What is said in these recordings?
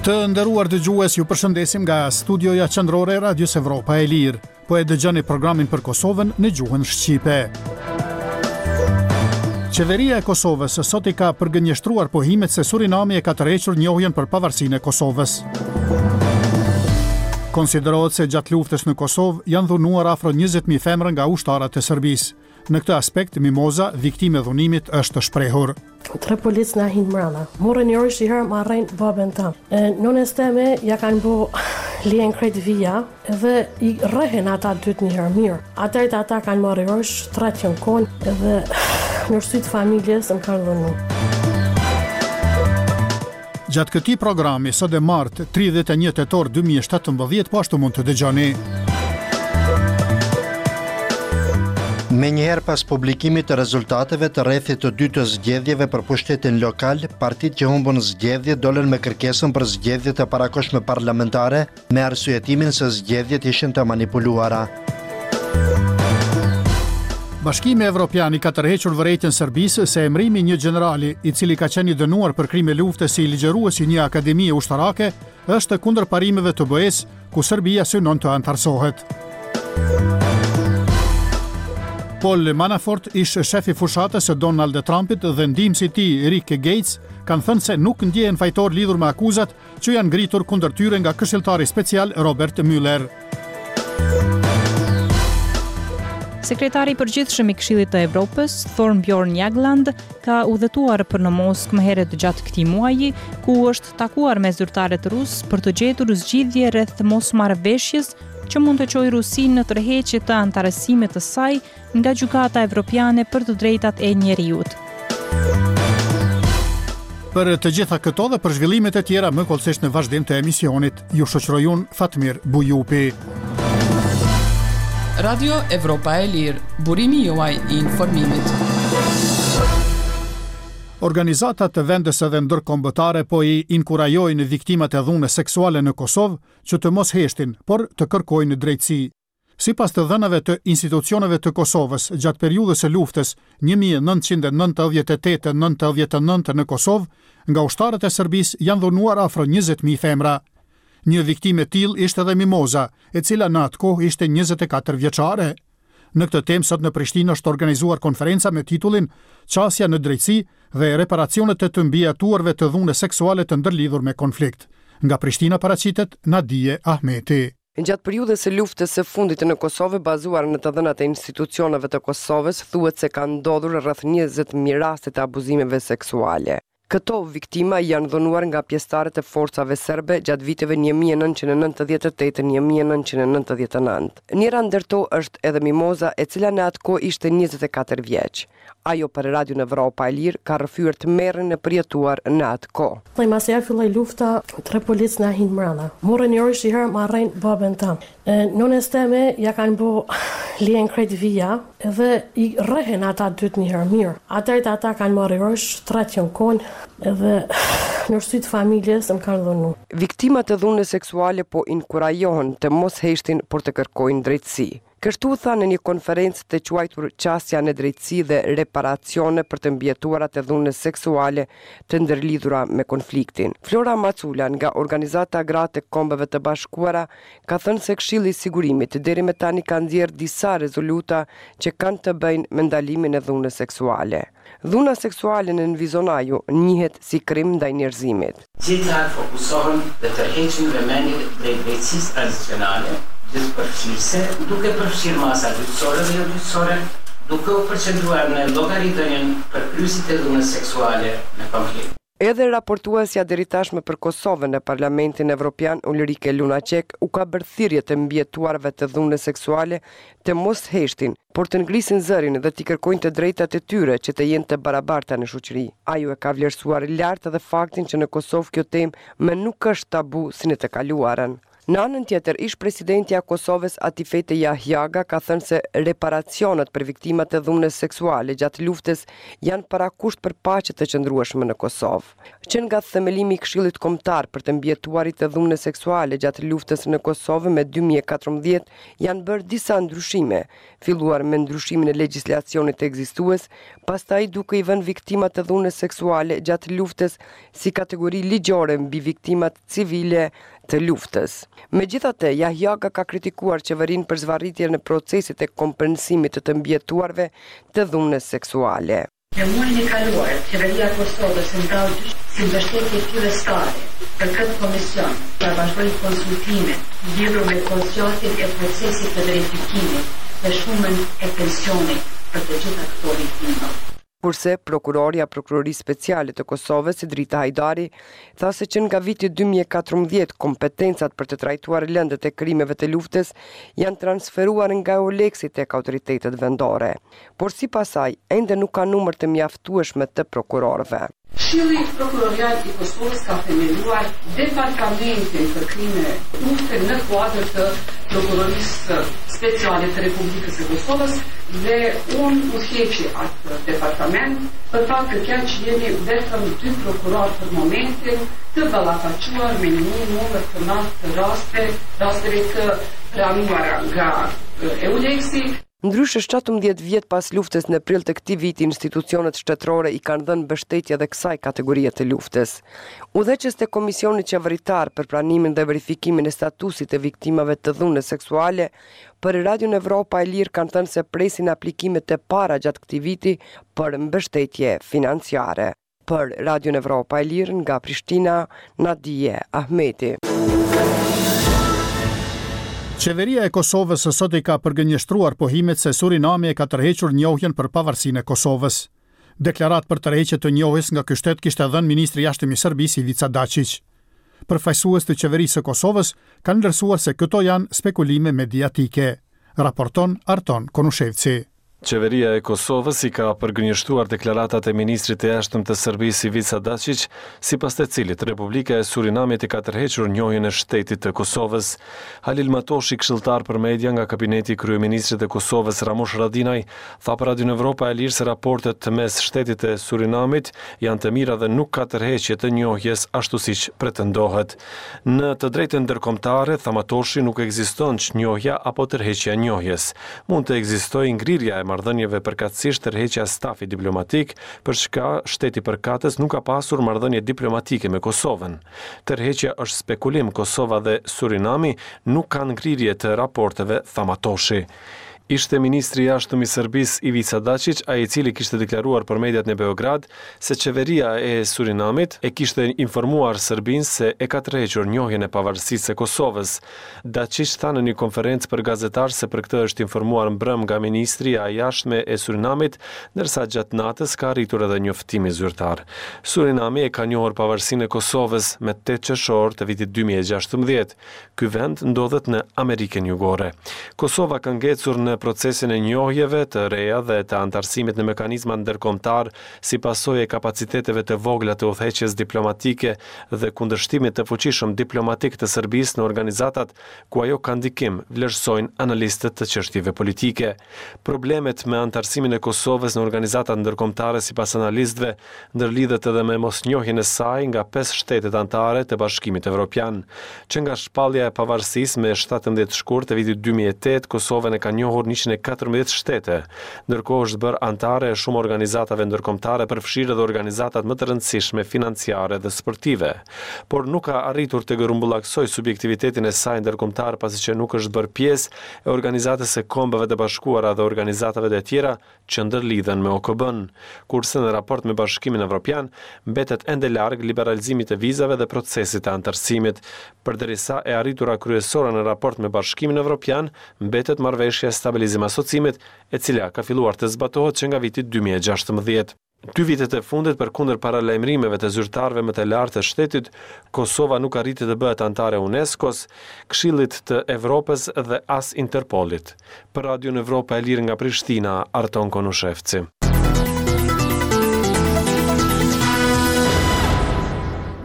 Të nderuar dëgjues, ju përshëndesim nga studioja qendrore e Radios Evropa e Lirë. Po e dëgjoni programin për Kosovën në gjuhën shqipe. Qeveria e Kosovës sot I ka përgënjeshtruar pohimet se Surinami e ka tërhequr njohjen për pavarësinë e Kosovës. Konsiderohet se gjatë luftës në Kosovë janë dhunuar afro 20.000 femra nga ushtarët e Serbisë. Në këtë aspekt, Mimoza, viktime e dhunimit, është shprehur. 3 policë na hinë mrena. Morën një orë shiherë ma rrejnë babën tam. Nënës teme ja kanë bo lijen krejt vija dhe I rrehen ata dytë një herë mirë. Ata kanë marrë orësh, 3 që në konë dhe nërësit familjes më kanë dhënu. Gjatë këtij programi, sot e martë, 31 tetor 2017, po ashtu mund të dëgjoni. Me njëherë pas publikimit të rezultateve të rrethit të dytë të zgjedhjeve për pushtetin lokal, partitë që humbën zgjedhjet dolën me kërkesën për zgjedhjet e parakohshme parlamentare me arsyetimin se zgjedhjet ishin të manipuluara. Bashkimi Evropian I ka tërhequr vërejtjen Serbisë se emrimi një gjenerali I cili ka qenë I dënuar për krime lufte si ligjëruesi një akademie ushtarake është kundër parimeve të BE-s ku Serbia synon të antarësohet. Paul Manafort ish shefi fushatës së Donald Trumpit dhe ndihmësi I tij Rick Gates kanë thënë se nuk ndjehen fajtor lidhur me akuzat që janë ngritur kundër tyre nga këshilltari special Robert Mueller. Sekretari I përgjithshëm I Këshillit të Evropës, Thorbjørn Jagland, ka udhëtuar për në Moskë më herët gjatë këtij muaji, ku është takuar me zyrtarët rus për të gjetur zgjidhje rreth mosmarrëveshjes që mund të çojë Rusinë në tërheqje të antarësimit të saj nga Gjykata Evropiane për të drejtat e njerëzit. Për të gjitha këto dhe për zhvillimet e tjera më kollësisht në vazhdim të emisionit, ju shoqëroj unë Fatmir Bujupi. Radio Evropa e Lirë, burimi juaj I informimit. Organizatat të vendese dhe ndërkombëtare po I inkurajojnë viktimat e dhunës seksuale në Kosovë që të mos heshtin, por të kërkojnë drejtësi. Sipas të dhënave të institucioneve të Kosovës, gjatë periudhës së luftës 1998-99 në Kosovë, nga ushtarët e Serbisë janë dhunuar afro 20.000 femra. Një viktime e tillë ishte edhe Mimoza, e cila në atë kohë ishte 24 vjeçare. Në këtë temë sot në Prishtinë është organizuar konferenca me titullin Qasja në drejtësi dhe reparacionet e të mbijetuarve të dhunës seksuale të ndërlidhur me konflikt. Nga Prishtina paraqitet Nadije Ahmeti. Gjatë periudhës së luftës së fundit në Kosovë, bazuar në të dhënat e institucioneve të Kosovës, thuhet se kanë ndodhur rreth 20.000 raste të abuzimeve seksuale. Këto viktima janë dhunuar nga pjesëtarët e forcave serbe gjatë viteve 1998-1999. Njëra ndër to është edhe Mimoza, e cila në atë kohë ishte 24 vjeç. Ajo për Radio Evropa e Lirë ka rrëfyer të merren e përjetuar në atë kohë. Mas ja filloi lufta, 3 policë na hinë mrena. Morën një orë shiherë ma rrejnë babën tam. Nënës teme ja kanë bo lijen krejt vija dhe I rrehen ata dytë një herë mirë. Ata kanë marrë orësh, 3 që në konë dhe nërësit familjes më kanë dhënu. Viktimat e dhunës seksuale po inkurajohen të mos heshtin por të kërkojnë drejtësi. Kështu tha në një konferencë të quajtur Qasja në drejtësi dhe reparacione për të mbijetuarat e dhunës seksuale të ndërlidhura me konfliktin. Flora Macula nga Organizata Gratë e Kombeve të Bashkuara ka thënë se Këshilli I Sigurimit deri me tani ka nxjerrë disa rezoluta që kanë të bëjnë me ndalimin e dhunës seksuale. Dhuna seksuale në Vizonaju njihet si krim ndaj njerëzimit. Gjithë fokusohen dhe tërheqin vëmendjen drejt drejtësisë tradicionale, gjithëpërfshirëse, duke përfshirë masa gjyqësore dhe jo gjyqësore, duke u përqendruar në llogaritënien për kryqëzit e dhunës seksuale në konflikt. Edhe raportuesja deri tashme për Kosovën në Parlamentin Evropian Ulrike Lunacek u ka bërë thirrje të mbijetuarve të dhunës seksuale të mos heshtin, por të ngrisin zërin dhe t'i kërkojnë të drejtat e tyre që të jenë të barabarta në shoqëri. Ajo e ka vlerësuar lart edhe faktin që në Kosovë kjo temë më nuk është tabu si në të kaluarën. Në anën tjetër, ish presidentja e Kosovës Atifete Jahjaga ka thënë se reparacionet për viktimat e dhunës seksuale gjatë luftës janë parakusht për paqe të qëndrueshme në Kosovë. Që nga themelimi i Këshillit Kombëtar për të mbijetuarit të dhunës seksuale gjatë luftës në Kosovë me 2014 janë bërë disa ndryshime, filluar me ndryshimin e legjislacionit ekzistues, pastaj duke i vënë viktimat të dhunës seksuale gjatë luftës si kategori ligjore mbi viktimat civile të luftës. Megjithatë, Jahjaga ka kritikuar qeverinë për zvarritjen e procesit e kompensimit të mbijetuarve të dhunës seksuale. Në muajin e kaluar, qeveria e Kosovës ndau si mbështetje fillestare për këtë komision për vazhdoi konsultime lidhur me konceptin e procesit të verifikimit dhe shumën e pensionit për të gjitha këto viktima. Kurse prokurorisë speciale të Kosovës, Drita Hajdari, tha se që nga viti 2014 kompetencat për të trajtuar lëndët e krimeve të luftës janë transferuar nga EULEX-i tek autoritetet vendore, por sipas saj ende nuk ka numër të mjaftueshme të prokurorëve. Këshilli Prokurorial i Kosovës ka themeluar departamentin për krime lufte në kuadër të Prokurorisë Speciale të Republikës së Kosovës dhe unë udhëheqi atë departament për faktin që jemi vetëm 2 prokurorë për momentin të ballafaqur me një numër të madh të rasteve të pranuara nga EULEX-i. Ndryshe 17 vjet pas luftës në prill të këtij viti, institucionet shtetërore i kanë dhënë mbështetje edhe kësaj kategorie të luftës. Udhëheqës të Komisionit Qeveritar për pranimin dhe verifikimin e statusit të viktimave të dhunës seksuale për Radion Evropa e Lirë kanë thënë se presin aplikimet e para gjatë këtij viti për mbështetje financiare. Për Radion Evropa e Lirë nga Prishtina, Nadije Ahmeti. Qeveria e Kosovës sot i ka përgënjeshtruar pohimet se Surinami e ka tërhequr njohjen për pavarësinë e Kosovës. Deklarat për tërheqje të njohjes nga ky shtet kishte dhënë ministri i jashtëm i Serbisë Ivica Dačić. Përfaqësues të qeverisë së Kosovës kanë vlerësuar se këto janë spekulime mediatike, raporton Arton Konushevci. Qeveria e Kosovës i ka përgënjeshtuar deklaratat e ministrit të jashtëm të Serbisë Ivica Dačić, sipas të cilit Republika e Surinamit i ka tërhequr njohjen e shtetit të Kosovës. Halil Matoshi, këshilltar për media nga kabineti i kryeministrit të Kosovës Ramush Haradinaj, tha për Radion Evropa e Lirë se raportet mes shtetit e Surinamit janë të mira dhe nuk ka tërheqje të njohjes ashtu siç pretendohet. Në të drejtën ndërkombëtare, tha Matoshi, nuk ekziston njohja apo tërheqja e njohjes. Mund të ekzistojë ngrirja e marrëdhënieve përkatësisht tërheqja stafi diplomatik, për çka shteti përkatës nuk ka pasur marrëdhënie diplomatike me Kosovën. Tërheqja është spekulim, Kosova dhe Surinami nuk kanë ngrirje të raporteve, tha Matoshi. Ishte ministri i jashtëm i Serbisë Ivica Dačić, ai i cili kishte deklaruar për mediat në Beograd se qeveria e Surinamit e kishte informuar Serbinë se e ka tërhequr njohjen e pavarësisë së Kosovës. Dačić tha në një konferencë për gazetarë se për këtë është informuar mbrëm nga ministria e jashtme e Surinamit, ndërsa gjatë natës ka arritur edhe njoftimi zyrtar. Surinami e ka njohur pavarësinë e Kosovës me 8 qershor të vitit 2016. Ky vend ndodhet në Amerikën Jugore. Kosova ka ngecur në procesin e njohjeve të reja dhe të antarësimit në mekanizma ndërkombëtar si pasojë e kapaciteteve të vogla të udhëheqjes diplomatike dhe kundërshtimit të fuqishëm diplomatik të Serbisë në organizatat ku ajo ka ndikim, vlerësojnë analistët të çështjeve politike. Problemet me antarësimin e Kosovës në organizatat ndërkombëtare sipas analistëve ndërlidhet edhe me mosnjohjen e saj nga 5 shtetet anëtare të Bashkimit Evropian. Që nga shpallja e pavarësisë me 17 shkurt të vitit 2008, Kosovën e ka njohur 114 shtete, ndërkohë është bërë anëtare e shumë organizatave ndërkombëtare, përfshirë edhe organizatat më të rëndësishme financiare dhe sportive, por nuk ka arritur të grumbullaksoj subjektivitetin e saj ndërkombëtar pasi që nuk është bërë pjesë e organizatës së Kombeve të Bashkuara dhe organizatave të tjera që ndërlidhen me OKB-n, kurse në raport me Bashkimin Evropian mbetet ende larg liberalizimit të vizave dhe procesit të antarësimit. Përderisa e arritura kryesore në raport me Bashkimin Evropian mbetet marrëveshja e stabilizim asocimit, e cila ka filluar të zbatohet që nga viti 2016. 2 vitet e fundit përkundër paralajmërimeve të zyrtarëve më të lartë të shtetit, Kosova nuk arriti të bëhet anëtare e UNESCO-s, Këshillit të Evropës dhe as Interpolit. Për Radion Evropa e Lirë nga Prishtina, Arton Konushevci.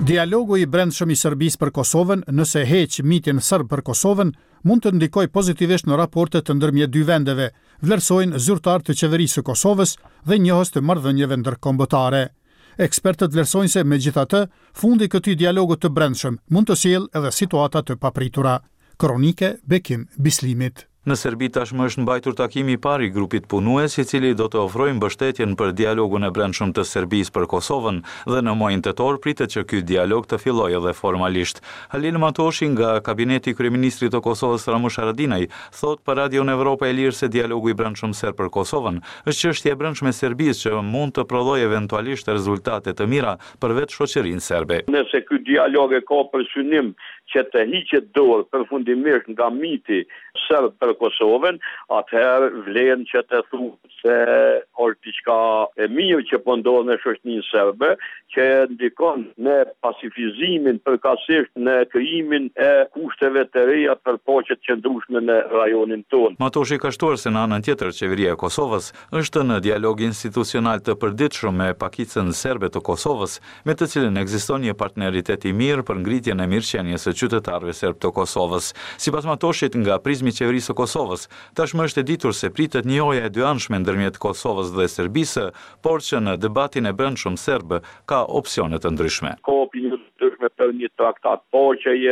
Dialogu i brendshëm i Serbisë për Kosovën, nëse heq mitin serb për Kosovën, mund të ndikojë pozitivisht në raportet të ndërmjet dy vendeve, vlerësojnë zyrtarë të qeverisë së Kosovës dhe njohës të marrëdhënieve ndërkombëtare. Ekspertët vlerësojnë se megjithatë, fundi i këtij dialogu të brendshëm mund të sjellë edhe situata të papritura. Kronike Bekim Bislimit. Në Serbi tashmë është mbajtur takimi i parë i grupit punues, i cili do të ofrojë mbështetjen për dialogun e brendshëm të Serbisë për Kosovën dhe në muajin tetor pritet që ky dialog të fillojë edhe formalisht. Halil Matoshi nga kabineti i kryeministrit të Kosovës Ramush Haradinaj thot për Radion Evropa e Lirë se dialogu i brendshëm serb për Kosovën është çështje e brendshme e Serbisë që mund të prodhojë eventualisht rezultate të mira për vetë shoqërinë serbe. Nëse ky dialog e ka për synim që të hiqet dorë përfundimisht nga miti serb për Kosovën, atëherë vlen që të thuhet se është diçka e mirë që po ndodh në shoqërinë serbe, që ndikon në pacifizimin përkatësisht në krijimin e kushteve të reja për paqe të qëndrueshme në rajonin tonë. Matoshi ka shtuar se në anën tjetër qeveria e Kosovës është në dialog institucional të përditshëm me pakicën serbe të Kosovës, me të cilën ekziston një partneritet i mirë për ngritjen e mirëqenies së qytetarëve serb të Kosovës. Sipas Matoshit, nga prizmi i qeverisë së Kosovës, tashmë është e ditur se pritet njohja e dyanshme ndërmjet Kosovës dhe Serbisë, por që në debatin e brendshëm serb ka opsione të ndryshme. Ka opinione të ndryshme për një traktat paqeje,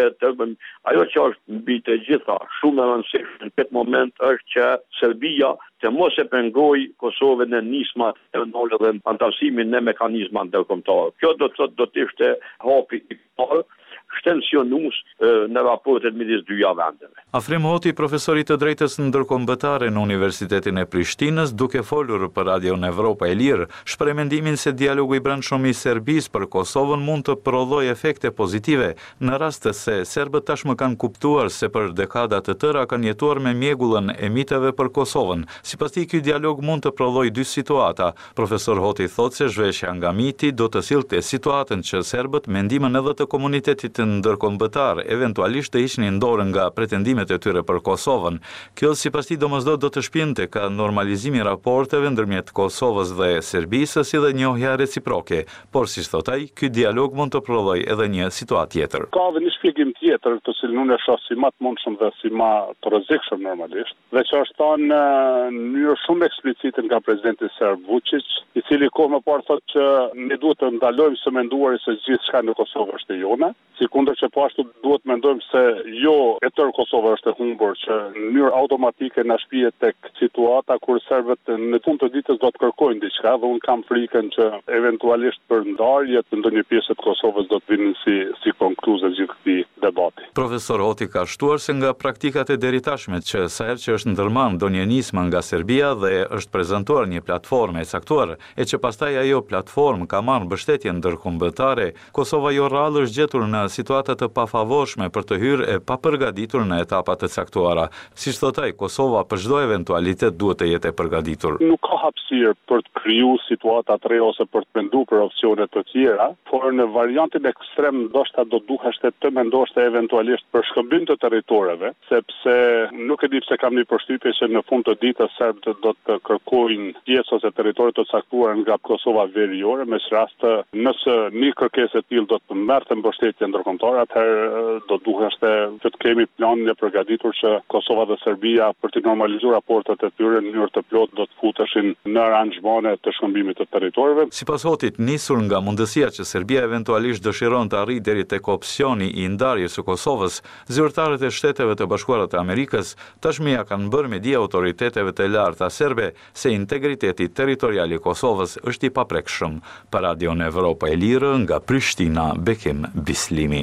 ajo që është mbi të gjitha shumë e rëndësishme në këtë moment është që Serbia të mos e pengojë Kosovën në nismat e ndonjë dhe antarësimin në mekanizma ndërkombëtar. Kjo do të ishte hapi i parë shtensionues në raportet midis dyja vendeve. Afrim Hoti, profesor i të drejtës ndërkombëtare në Universitetin e Prishtinës, duke folur për Radion Evropa e Lirë, shpreh mendimin se dialogu i brendshëm i Serbisë për Kosovën mund të prodhojë efekte pozitive në rast se serbët tashmë kanë kuptuar se për dekada të tëra kanë jetuar me mjegullën e miteve për Kosovën. Sipas tij, ky dialog mund të prodhojë dy situata. Profesor Hoti thotë se zhveshja nga miti do të sillte situatën që serbët me ndihmën edhe të komunitetit ndërkombëtar eventualisht të hiqnin dorën nga pretendimet e tyre për Kosovën. Kjo sipas tij domosdoshmë do të shpinte ka normalizimi i raporteve ndërmjet Kosovës dhe Serbisë, si dhe njohja reciproke. Por si thot ai, ky dialog mund të prodhojë edhe një situatë tjetër. Ka edhe një shpjegim tjetër, të cilin unë e shoh si më të mundshëm dhe si më të rrezikshëm normalisht, dhe që është thënë në mënyrë shumë eksplicite nga presidenti serb Vučić, i cili kohë më parë thotë që ne duhet të ndalojmë së menduari se gjithçka në Kosovë është e jona, sikundër që po ashtu duhet mendojmë se jo e tërë Kosova është e humbur, që në mënyrë automatike na shpihet tek situata kur serbët në fund të ditës do të kërkojnë diçka dhe un kam frikën që eventualisht për ndarje të ndonjë pjesë të Kosovës do të vinin si konkluzë gjithë këtij debati. Profesor Hoti ka shtuar se nga praktikat e deritashme që sa herë që është ndërmarrë ndonjë nismë nga Serbia dhe është prezantuar një platformë e caktuar, e që pastaj ajo platformë ka marrë mbështetje ndërkombëtare, Kosova jo rrallë është gjetur në situata të pafavorshme për të hyrë e papërgatitur në etapat të caktuara. Siç thot ai, Kosova për çdo eventualitet duhet të jetë e përgatitur. Nuk ka hapësirë për të krijuar situata të reja ose për të menduar për opsione të tjera, por në variantin ekstrem ndoshta do duhesh të mendosh eventualisht për shkëmbim të territoreve, sepse nuk e di pse kam një përshtypje se në fund të ditës serbët do të kërkojnë pjesë ose territore të caktuara nga Kosova veriore, me rast nëse një kërkesë e tillë do të merrte mbështetje ndërkombëtare, atëherë do duheshte që të kemi planin e përgatitur që Kosova dhe Serbia për të normalizuar raportet e tyre në mënyrë të plotë do të futeshin në aranxhmane të shkëmbimit të territoreve. Sipas Hotit, nisur nga mundësia që Serbia eventualisht dëshiron të arrijë deri tek opsioni i ndarjes së Kosovës, zyrtarët e Shteteve të Bashkuara të Amerikës tashmë ja kanë bërë me dije autoriteteve të larta serbe se integriteti territorial i Kosovës është i paprekshëm. Për Radion Evropa e Lirë nga Prishtina, Bekim Bislimi.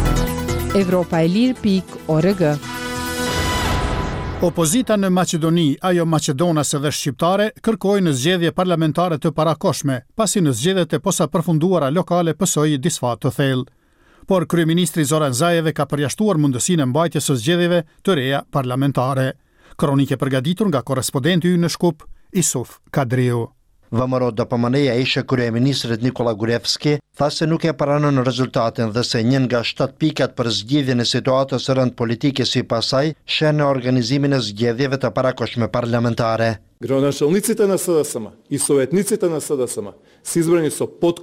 Evropaelir.org. Opozita në Maqedoni, ajo maqedonase dhe shqiptare, kërkojnë zgjedhje parlamentare të parakoshme, pasi në zgjedhjet e posapërfunduara lokale pësoi disfat të thellë. Por kryeministri Zoran Zaev ka përjashtuar mundësinë e mbajtjes së zgjedhjeve të reja parlamentare. Kronike përgatitur nga korrespondenti ynë në Shkup, Isuf Kadriu. VMRO DPMN-ja ishe kryeministrit Nikola Gurevski tha se nuk e pranon rezultatin dhe se një nga 7 pikat për zgjidhjen e situatës së rënd politike sipas saj shen në organizimin e zgjedhjeve të parakoshme parlamentare. Gradoначалниците на СДСМ и советниците на СДСМ са избрани со подкуп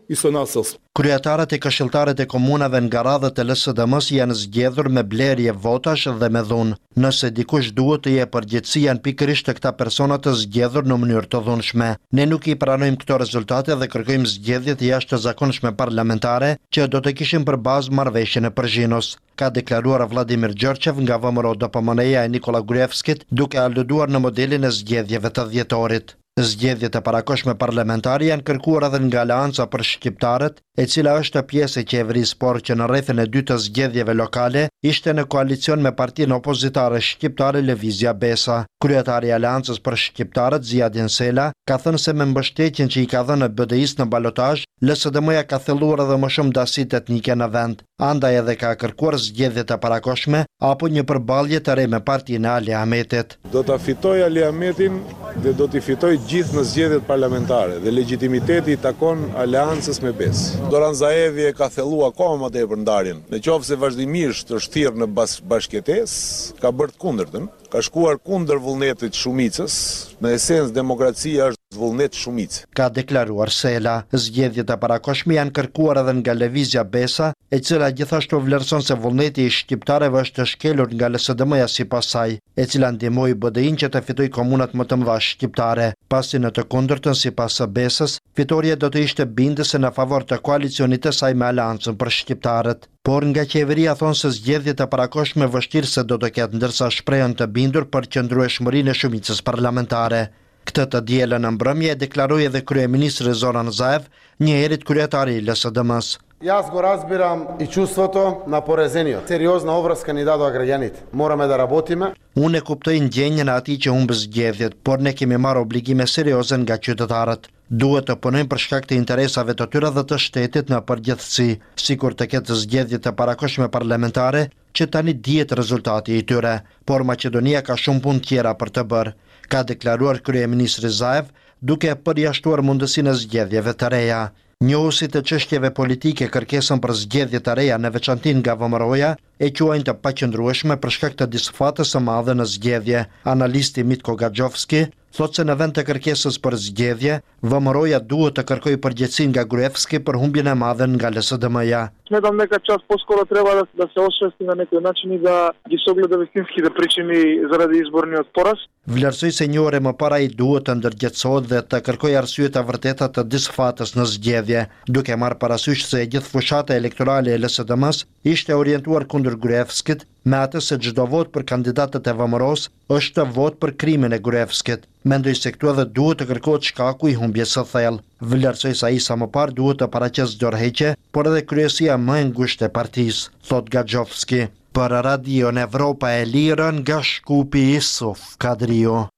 Kryetarët e këshilltarët e komunave nga radhët e LSDM-s janë zgjedhur me blerje votash dhe me dhunë. Nëse dikush duhet të jepë përgjegjësi janë pikërisht të këta persona të zgjedhur në mënyrë të dhunshme. Ne nuk i pranojmë këto rezultate dhe kërkojmë zgjedhje të jashtëzakonshme parlamentare që do të kishin për bazë marrëveshjen e Përzhinos, ka deklaruar Vladimir Gjorçev nga VMRO DPMNE-ja e Nikola Gruevskit, duke aluduar në modelin e zgjedhjeve të dhjetorit. Zgjedhjet e parakoshme parlamentare janë kërkuar edhe nga Aleanca për Shqiptarët, e cila është pjesë e qeverisë, por që në rrethin e dytë të zgjedhjeve lokale ishte në koalicion me partinë opozitare shqiptare Lëvizja Besa. Kryetari i Aleancës për Shqiptarët, Ziadin Sela, ka thënë se me mbështetjen që i ka dhënë BDI-s në balotazh, LSDM-ja ka thelluar edhe më shumë dasitë etnike në vend. Andaj edhe ka kërkuar zgjedhjet e parakoshme apo një përballje të re me partinë e Ali Ahmetit. Do ta fitoj Ali Ahmetin dhe do t'i fitoj gjithë në zgjedhjet parlamentare dhe legitimiteti i takon Aleancës me BES. Doran Zaevi e ka thellu akoma më tepër ndarjen. Nëse vazhdimisht është thirrë në bashkëtesë, ka bërë të kundërtën, ka shkuar kundër vullnetit shumicës, në esencë demokracia është vullnet shumicë. Ka deklaruar Sela. Zgjedhjet e parakoshme janë kërkuar edhe nga Lëvizja Besa, e cila gjithashtu vlerëson se vullneti i shqiptarëve është shkelur nga LSDM-ja sipas saj, e cila ndihmoi BDI-n që të fitojë komunat më të mëdha shqiptare. Pasi në të kundërtën sipas së Besës, fitoria do të ishte bindëse në favor të koalicionit të saj me Aleancën për Shqiptarët. Por nga qeveria thonë se zgjedhjet e parakoshme vështirë se do të ketë, ndërsa shprehen të bindur për qëndrueshmërinë e shumicës parlamentare. Këtë të dielën në mbrëmje e deklaroi edhe kryeministri Zoran Zaev, njëherët kryetari i LSDM-s. Ja go razbiram I čuvството на порезениот. Сериозна обврска ни дадоа граѓаните. Morame da работиме. Unë e kuptoj ndjenjën e atij që humbë zgjedhjet, por ne kemi marrë obligime serioze nga qytetarët. Duhet të punojmë për shkak të interesave të tyre dhe të shtetit në përgjithësi, sikur të ketë zgjedhjet e parakoshme parlamentare, që tani dihet rezultati I tyre, por Maqedonia ka shumë punë tjera për të bërë, ka deklaruar kryeministri Zaev, duke përjashtuar mundësinë e zgjedhjeve të reja. Njohusit të çështjeve politike kërkesën për zgjedhje të reja në veçanti nga VMRO-ja e quajnë të paqëndrueshme për shkak të disfatës së madhe në zgjedhje. Analisti Mitko Gaxhovski thotë se në vend të kërkesës për zgjedhje, VMRO-ja duhet të kërkojë përgjegjësi nga Gruevski për humbjen e madhe nga LSDM-ja. Smatram neka čas poskoro treba da se osvesti na neki način I da ги согледа вистинските причини заради изборниот пораз. Vlerësoi se një orë më para I duhet të ndërgjegjësohet dhe të kërkojë arsye të vërteta të disfatës në zgjedhje, duke marrë parasysh se e gjithë fushata elektorale e LSDM-s ishte orientuar kundër Gruevskit, me atë se çdo vot për kandidatët e VMRO-s është vot për krimin e Gruevskit. Mendoj se këtu edhe duhet të kërkohet shkaku I humbjes së thellë. Vlerësoi se ai sa më parë duhet të paraqesë dorëheqje, por edhe kryesia më e ngushtë e partisë, thot Gaxhovski. Për Radio Evropa e Lirë nga Shkupi Isuf Kadrio.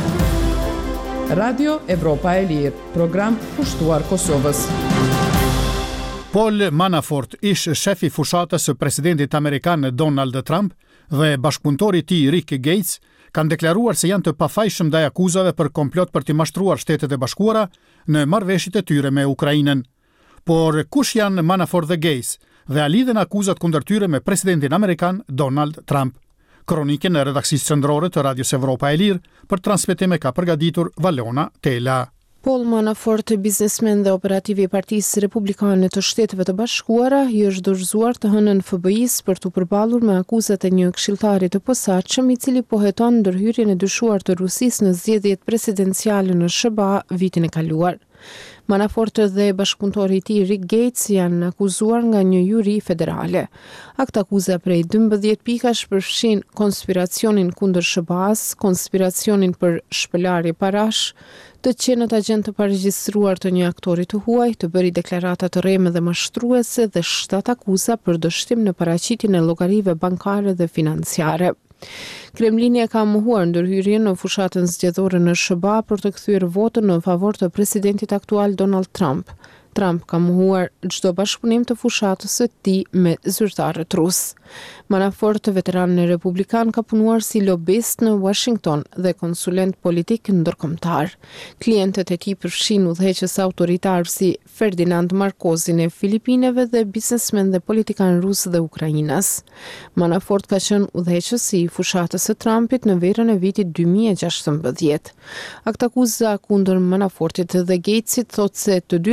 Radio Evropa e Lirë, program pushtuar Kosovës. Paul Manafort, ish shefi fushatës së presidentit amerikan Donald Trump dhe bashkëpunëtori I tij Rick Gates, kanë deklaruar se janë të pafajshëm ndaj akuzave për komplot për të mashtruar Shtetet e Bashkuara në marrëveshjet e tyre me Ukrainën. Por kush janë Manafort dhe Gates dhe a lidhen akuzat kundër tyre me presidentin amerikan Donald Trump? Kronikën në redaksisë qendrore të Radios Evropa e Lirë për transmetim ka përgatitur Valona Tela. Paul Manafort, biznesmen dhe operativ I Partisë Republikane të Shteteve të Bashkuara, I është dorëzuar të hënën FBI-s për të përballur me akuzat e një këshilltari të posaçëm I cili poheton ndërhyrjen e dyshuar të Rusisë në zgjedhjet presidenciale në SBA vitin e kaluar. Manafort dhe bashkëpunëtori I tij Rick Gates janë akuzuar nga një juri federale. Akt akuza prej 12 pikash përfshin konspiracionin kundër SBA-s, konspiracionin për shpëlarje parash, të qenët agent të paregjistruar të një aktori të huaj, të bëri deklarata të rreme dhe mashtruese dhe 7 akuza për dështim në paraqitjen e llogarive bankare dhe financiare. Kremlini e ka mohuar ndërhyrjen në fushatën zgjedhore në SBA për të kthyer votën në favor të presidentit aktual Donald Trump. Trump ka mohuar çdo bashkëpunim të fushatës së tij me zyrtarët rus. Manafort, veteran republikan, ka punuar si lobist në Washington dhe konsulent politik ndërkombëtar. Klientët e tij përfshin udhëheqës autoritar si Ferdinand Marcozin e Filipineve dhe biznesmen dhe politikan rus dhe Ukrainas. Manafort ka qenë udhëheqës I fushatës së Trumpit në verën e vitit 2016. Aktakuza kundër Manafortit dhe Gatesit thotë se të dy ata kanë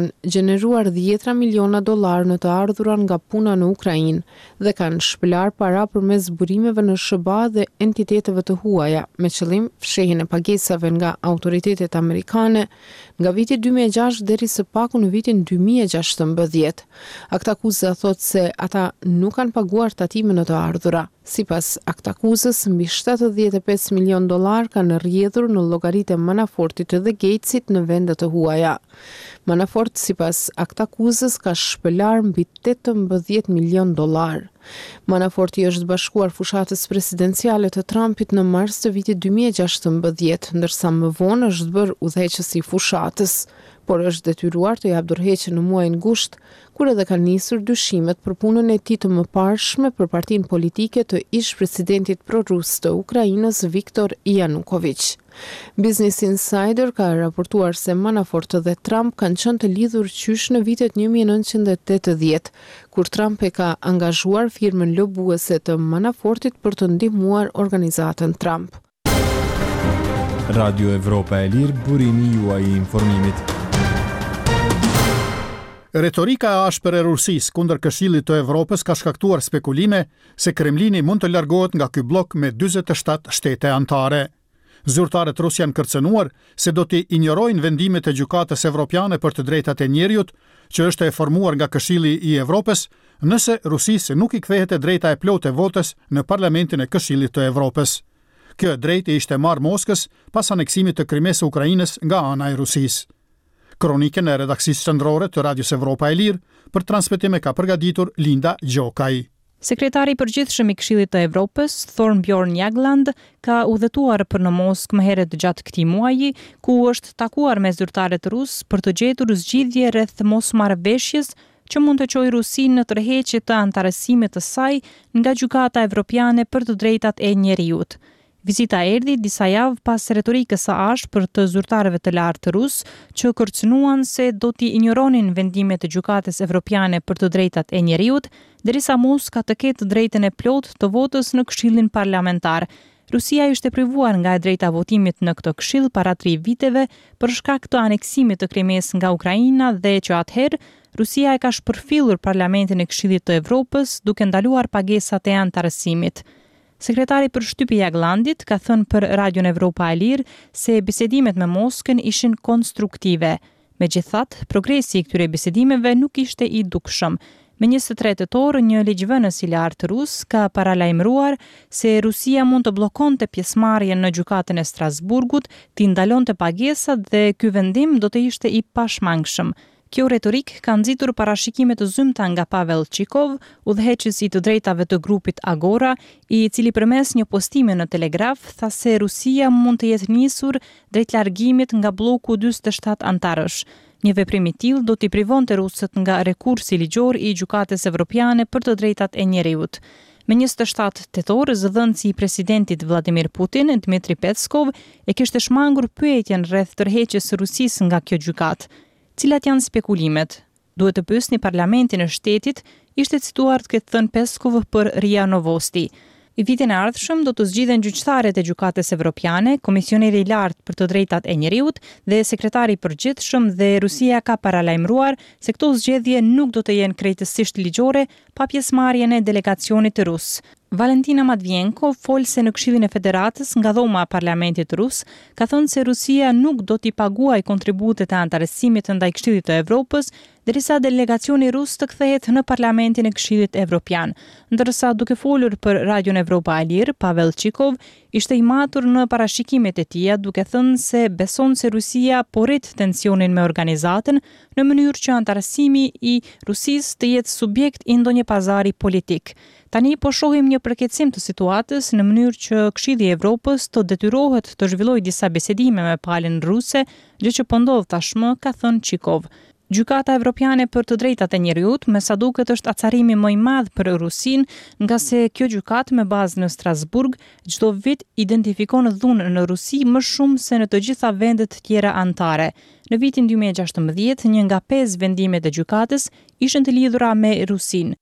kanë gjeneruar $10 miliona në të ardhurat nga puna në Ukrainë dhe kanë shpëlar para përmes burimeve në SBA dhe entiteteve të huaja me qëllim fshehjen e pagesave nga autoritetet amerikane nga viti 2006 deri së paku në vitin 2016. Aktakuza thotë se ata nuk kanë paguar tatime në të ardhura. Sipas aktakuzës, mbi $75 milion kanë rrjedhur në llogaritë e Manafortit dhe Gatesit në vende të huaja. Manafort, sipas aktakuzës, ka shpëlar mbi $18 milion. Manaforti është bashkuar fushatës presidenciale të Trumpit në mars të vitit 2016, ndërsa më vonë është bërë udhëheqës i fushatës, por është detyruar të jap dorëheqje në muajin gusht, kur edhe kanë nisur dyshimet për punën e tij të mëparshme për partinë politike të ish-presidentit prorus të Ukrainës Viktor Yanukovych. Business Insider ka raportuar se Manafort dhe Trump kanë qenë të lidhur qysh në vitet 1980, kur Trump e ka angazhuar firmën lobuese të Manafortit për të ndihmuar organizatën Trump. Radio Evropa e Lirë, burimi juaj i informimit. Retorika e ashpër e Rusisë kundër Këshillit të Evropës ka shkaktuar spekulime se Kremlini mund të largohet nga ky blok me 47 shtete anëtare. Zyrtarët rus janë kërcënuar se do të injorojnë vendimet e Gjykatës Evropiane për të drejtat e njerëzit, që është e formuar nga Këshilli i Evropës, nëse Rusisë nuk i kthehet e drejta e plotë e votës në Parlamentin e Këshillit të Evropës. Kjo drejtë ishte marrë Moskës pas aneksimit të Krimes së Ukrainës nga ana e Rusisë. Kronikën e redaksisë qendrore të Radios Evropa e Lirë për transmetim e ka përgatitur Linda Gjokaj. Sekretari i përgjithshëm i Këshillit të Evropës, Thorbjørn Jagland, ka udhëtuar për në Moskë më herët gjatë këtij muaji, ku është takuar me zyrtarët rus për të gjetur zgjidhje rreth mosmarrëveshjes që mund të çojë Rusinë në tërheqje të antarësimit të saj nga Gjykata Evropiane për të drejtat e njerëzit. Vizita erdhi disa javë pas retorikës së ashpër të zyrtarëve të lartë rus, që kërcënuan se do t'i injoronin vendimet e Gjykatës Evropiane për të drejtat e njerëzit, derisa Moska të ketë drejtën e plotë të votës në Këshillin Parlamentar. Rusia ishte privuar nga e drejta votimit në këtë këshill para 3 viteve për shkak të aneksimit të Krimes nga Ukraina dhe që atëherë Rusia e ka shpërfillur Parlamentin e Këshillit të Evropës duke ndaluar pagesat e antarësimit. Sekretari për shtypje Jaglandit ka thënë për Radion Evropa e Lirë se bisedimet me Moskën ishin konstruktive. Megjithatë, progresi i këtyre bisedimeve nuk ishte i dukshëm. Me 23 tetor, një ligjvënës i lartë rus ka paralajmëruar se Rusia mund të bllokonte pjesëmarrjen në gjykatën e Strasburgut, t'i ndalonte pagesat dhe ky vendim do të ishte i pashmangshëm. Kjo retorik ka nxitur parashikime të zymta nga Pavel Chikov, udhëheqësi i të drejtave të grupit Agora, i cili përmes një postimi në Telegraf tha se Rusia mund të jetë nisur drejt largimit nga bloku 47 antarësh. Një veprim i tillë do t'i privonte rusët nga rekursi ligjor i Gjykatës Evropiane për të drejtat e njerëzit. Me 27 tetor, zëdhënësi i presidentit Vladimir Putin, Dmitri Peskov, e kishte shmangur pyetjen rreth tërheqjes së Rusisë nga kjo gjykatë. Cilat janë spekulimet? Duhet të pyesni parlamentin e shtetit, ishte cituar të ketë thënë Peskov për RIA Novosti. I vitin e ardhshëm do të zgjidhen gjyqtarët e Gjykatës Evropiane, komisioneri i lartë për të drejtat e njerëzit dhe sekretari i përgjithshëm, dhe Rusia ka paralajmëruar se këto zgjedhje nuk do të jenë krejtësisht ligjore pa pjesëmarrjen e delegacionit rus. Valentina Matvienko, folse në Këshillin e Federatës nga dhoma e Parlamentit rus, ka thënë se Rusia nuk do t'i paguajë kontributet e antarësimit ndaj Këshillit të Evropës, derisa delegacioni rus të kthehet në Parlamentin e Këshillit Evropian. Ndërsa duke folur për Radion Evropa e Lirë, Pavel Chikov ishte i matur në parashikimet e tija, duke thënë se beson se Rusia po rrit tensionin me organizatën në mënyrë që antarësimi i Rusisë të jetë subjekt i ndonjë pazari politik. Tani po shohim një përkeqësim të situatës në mënyrë që Këshilli i Evropës të detyrohet të zhvillojë disa bisedime me palën ruse, gjë që po ndodh tashmë, ka thënë Chikov. Gjykata Evropiane për të drejtat e njerëzit me sa duket është acarimi më i madh për Rusinë, nga se kjo gjykatë me bazë në Strasburg çdo vit identifikon dhunën në Rusi më shumë se në të gjitha vendet tjera anëtare. Në vitin 2016, 1 nga 5 vendimet e gjykatës ishin të lidhura me Rusinë.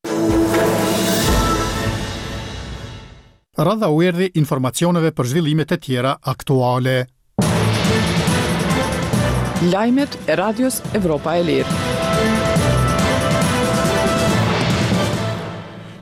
Radha u erdhi informacioneve për zhvillimet e tjera aktuale. Lajmet e Radios Evropa e Lirë.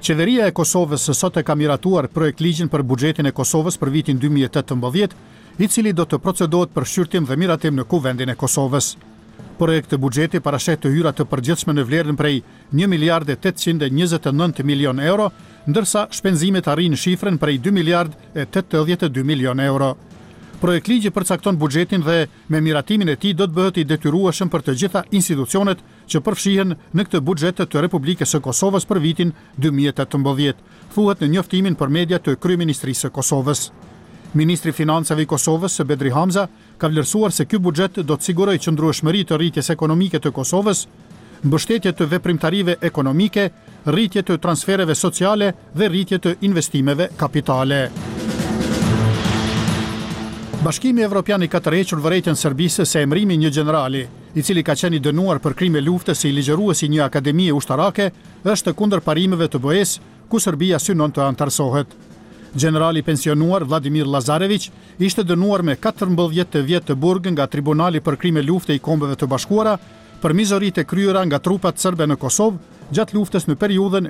Qeveria e Kosovës sot e ka miratuar projekt ligjin për buxhetin e Kosovës për vitin 2018, i cili do të procedohet për shqyrtim dhe miratim në Kuvendin e Kosovës. Projekti buxheti parashet të hyra të përgjithshme në vlerën prej 1 miliard e 829 milion euro, ndërsa shpenzimet arrin shifrën prej 2 miliard e 82 milion euro. Projekt ligji përcakton buxhetin dhe me miratimin e tij do të bëhet i detyrueshëm për të gjitha institucionet që përfshihen në këtë buxhet të Republikës së Kosovës për vitin 2018, thuhet në njoftimin për media të Kryeministrisë së Kosovës. Ministri i Financave i Kosovës, Bedri Hamza, ka vlerësuar se ky buxhet do të sigurojë qëndrueshmëri të rritjes ekonomike të Kosovës, mbështetje të veprimtarive ekonomike, rritje të transfereve sociale dhe rritje të investimeve kapitale. Bashkimi Evropian i ka tërhequr vërejtjen Serbisë se emrimi një generali, i cili ka qenë i dënuar për krime lufte si ligjëruesi një akademie ushtarake, është kundër parimeve të BE-s, ku Serbia synon të antarësohet. Generali pensionuar Vladimir Lazarević ishte dënuar me 14 vjet të burg nga Tribunali për krime lufte i Kombeve të Bashkuara për mizoritë e kryera nga trupat serbe në Kosovë gjatë luftës në periudhën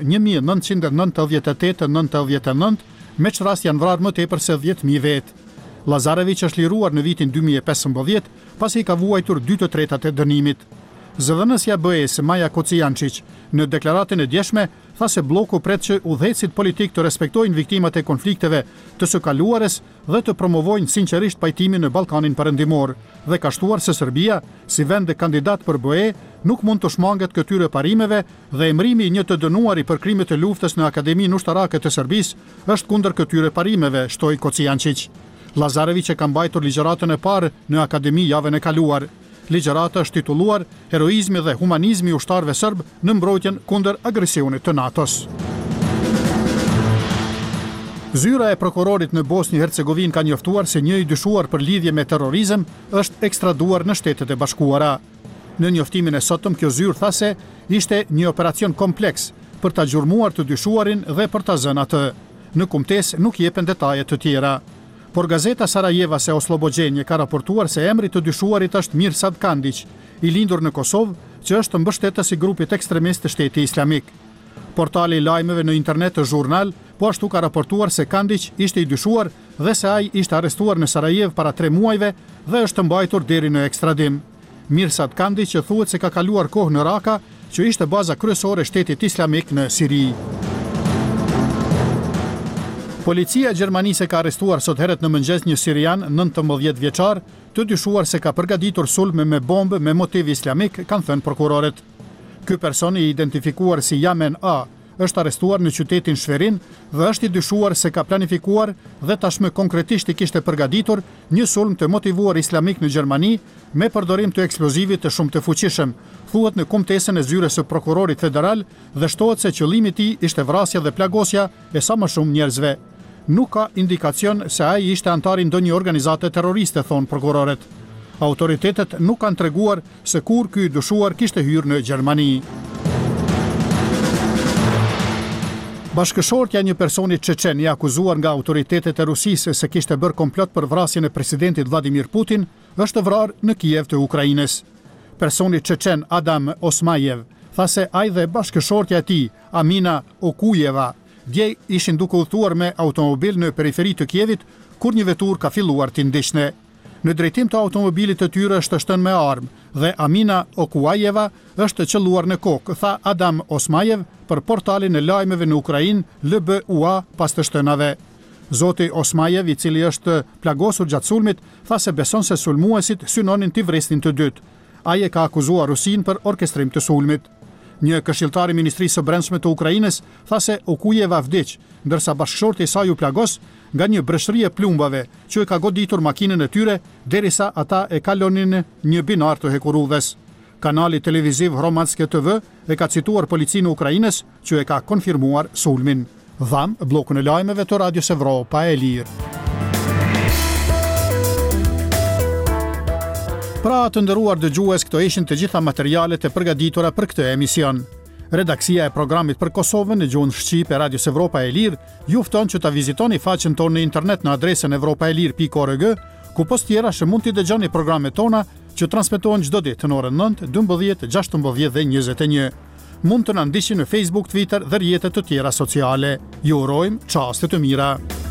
1998-99, me çrast janë vrarë më tepër se 10.000 vetë. Lazarević është liruar në vitin 2015, pasi ka vuajtur 2/3 e dënimit. Zëdhënësja BE-s Maja Kocijančić në deklaratën e djeshme tha se bloku pret që udhëheqësit politik të respektojnë viktimat e konflikteve të së kaluarës dhe të promovojnë sinqerisht pajtimin në Ballkanin Perëndimor, dhe ka shtuar se Serbia, si vend kandidat për BE, nuk mund të shmanget këtyre parimeve dhe emrimi i një të dënuari për krime të luftës në Akademinë Ushtarake të Serbisë është kundër këtyre parimeve, shtoi Kocijančić. Lazarević e ka mbajtur ligjëratën e parë në Akademi javën e kaluar. Ligjërata është titulluar Heroizmi dhe humanizmi i ushtarëve serb në mbrojtjen kundër agresionit të NATO-s. Zyra e prokurorit në Bosnjë-Hercegovinë ka njoftuar se një i dyshuar për lidhje me terrorizëm është ekstraduar në Shtetet e Bashkuara. Në njoftimin e sotëm, kjo zyrë tha se ishte një operacion kompleks për ta gjurmuar të dyshuarin dhe për ta zënë atë. Në kumtesë nuk jepen detaje të tjera. Por gazeta Sarajeva se Oslobođenje ka raportuar se emri të dyshuarit është Mirsad Kandić, i lindur në Kosovë, që është mbështetës i grupit ekstremist të Shteti Islamik. Portali i lajmeve në internet të Zhurnal po ashtu ka raportuar se Kandić ishte i dyshuar dhe se ai ishte arrestuar në Sarajev para 3 muajve dhe është mbajtur deri në ekstradim. Mirsad Kandić që thuhet se ka kaluar kohë në Raka, që ishte baza kryesore e Shtetit Islamik në Siri. Policia Gjermanise ka arrestuar sot herët në mëngjes një sirian 19 vjeçar, të dyshuar se ka përgatitur sulme me bombë me motiv islamik, kanë thënë prokurorët. Ky person i identifikuar si Yamen A është arrestuar në qytetin Shverin dhe është i dyshuar se ka planifikuar dhe tashmë konkretisht i kishte përgatitur një sulm të motivuar islamik në Gjermani me përdorim të eksplozivit të shumë të fuqishëm, thuhet në kumtesën e zyrës së prokurorit federal dhe shtohet se qëllimi i tij ishte vrasja dhe plagosja e sa më shumë njerëzve. Nuk ka indikacion se ai ishte antar i ndonjë organizate terroriste, thonë prokurorët. Autoritetet nuk kanë treguar se kur ky dyshuar kishte hyrë në Gjermani. Bashkëshortja një personi çeçen i akuzuar nga autoritetet e Rusisë se kishte bërë komplot për vrasjen e presidentit Vladimir Putin është vrarë në Kiev të Ukrainës. Personi çeçen Adam Osmajev tha se ai dhe bashkëshortja e tij, Amina Okujeva, dje ishin duke udhëtuar me automobil në periferi të Kievit kur një vetur ka filluar t'i ndiqne. Në drejtim të automobilit të tyre është shtënë me armë dhe Amina Okujeva është qelluar në kokë, tha Adam Osmajev për portalin e lajmeve në Ukrainë LBUA pas të shtënave. Zoti Osmajev, i cili është plagosur gjatë sulmit, tha se beson se sulmuesit synonin t'i vresnin të dytë. Ai e ka akuzuar Rusin për orkestrim të sulmit. Një këshilltar i Ministrisë së Brendshme të Ukrainës tha se Okujeva vdiq, ndërsa bashkëshorti i saj u plagos nga një breshëri e plumbave që e ka goditur makinën e tyre derisa ata e kalonin një binar të hekurudhes. Kanali televiziv Hromadske TV e ka cituar policinë e Ukrainës që e ka konfirmuar sulmin. Dham, blokun e lajmeve të Radios Evropa e Lirë. Pra të nderuar dëgjues, këto ishin të gjitha materialet e përgatitura për këtë emision. Redaksia e programit për Kosovën në gjuhën shqipe Radios Evropa e Lirë ju fton që ta vizitoni faqen tonë në internet në adresën evropaelir.org, ku post tjera që mund t'i dëgjoni programet tona që transmetohen çdo ditë në orën 9, 12, 16 dhe 21. mund të na ndiqni në Facebook, Twitter dhe rrjetet të tjera sociale. Ju urojmë çaste të mira.